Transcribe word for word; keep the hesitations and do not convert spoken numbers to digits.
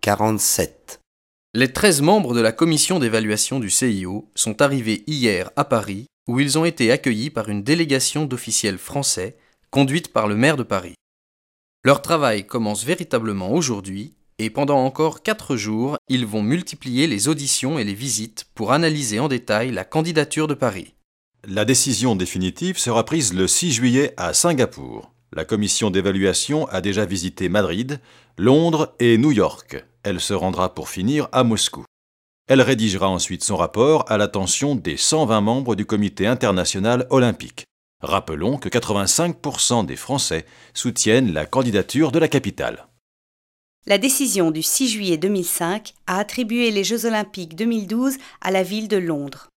quarante-sept. Les treize membres de la commission d'évaluation du C I O sont arrivés hier à Paris, où ils ont été accueillis par une délégation d'officiels français, conduite par le maire de Paris. Leur travail commence véritablement aujourd'hui, et pendant encore quatre jours, ils vont multiplier les auditions et les visites pour analyser en détail la candidature de Paris. La décision définitive sera prise le six juillet à Singapour. La commission d'évaluation a déjà visité Madrid, Londres et New York. Elle se rendra pour finir à Moscou. Elle rédigera ensuite son rapport à l'attention des cent vingt membres du Comité international olympique. Rappelons que quatre-vingt-cinq pour cent des Français soutiennent la candidature de la capitale. La décision du six juillet deux mille cinq a attribué les Jeux olympiques deux mille douze à la ville de Londres.